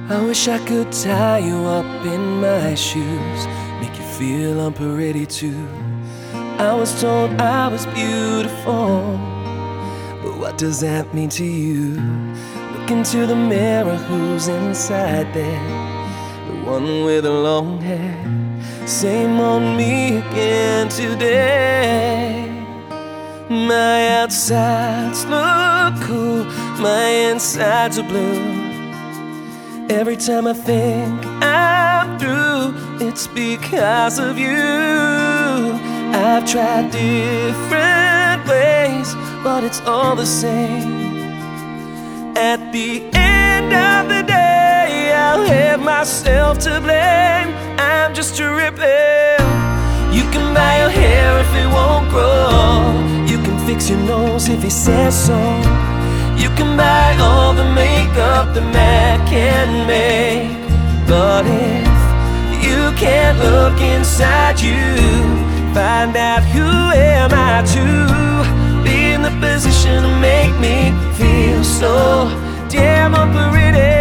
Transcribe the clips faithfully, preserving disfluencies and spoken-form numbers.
I wish I could tie you up in my shoes, make you feel I'm pretty too. I was told I was beautiful, but what does that mean to you? Look into the mirror, who's inside there? The one with the long hair. Same on me again today. My outsides look cool, my insides are blue. Every time I think I'm through, it's because of you. I've tried different ways, but it's all the same. At the end of the day, I'll have myself to blame. I'm just a rebel. You can buy your hair if it won't grow. You can fix your nose if he says so. You can buy all the makeup the man can make, but if you can't look inside you, find out who am I to be in the position to make me feel so damn unpretty.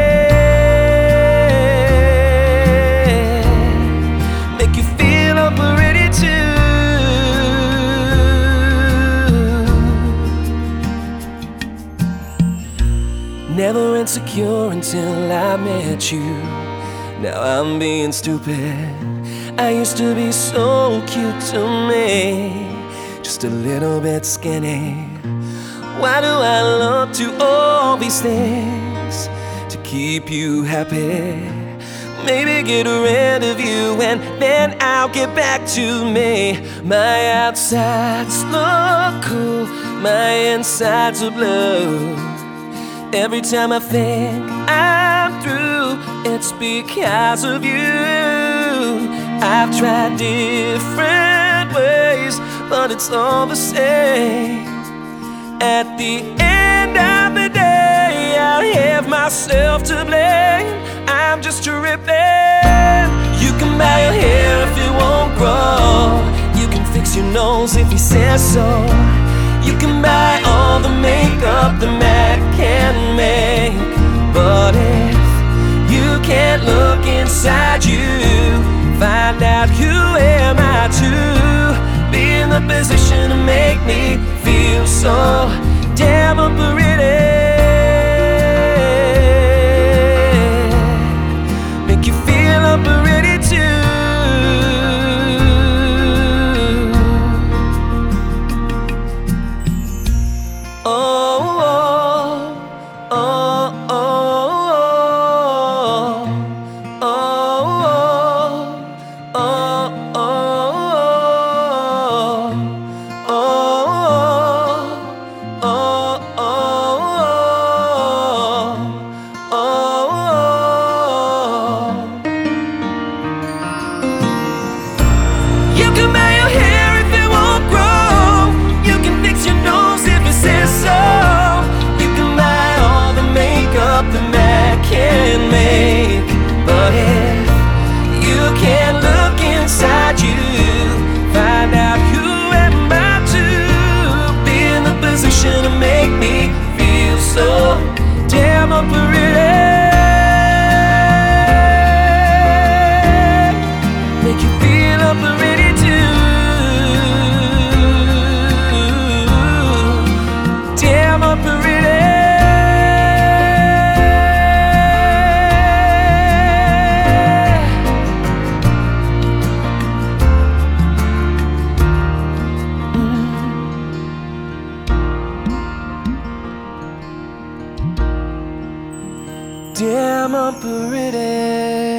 Make you feel unpretty too. Never insecure until I met you. Now I'm being stupid. I used to be so cute to me, just a little bit skinny. Why do I love to all these things to keep you happy? Maybe get rid of you and then I'll get back to me. My outsides look cool, my insides are blue. Every time I think I'm through, it's because of you. I've tried different ways, but it's all the same. At the end of the day, I'll have myself to blame. I'm just a rebel. You can buy your hair if it won't grow. You can fix your nose if he says so. You can buy all the makeup the man can make, but if you can't look inside you, find out who am I to be in the position to make me feel so damn unpretty. Make you feel unpretty too. To make me feel so damn unpretty. Make you feel unpretty too. Damn unpretty. Damn, I'm pretty.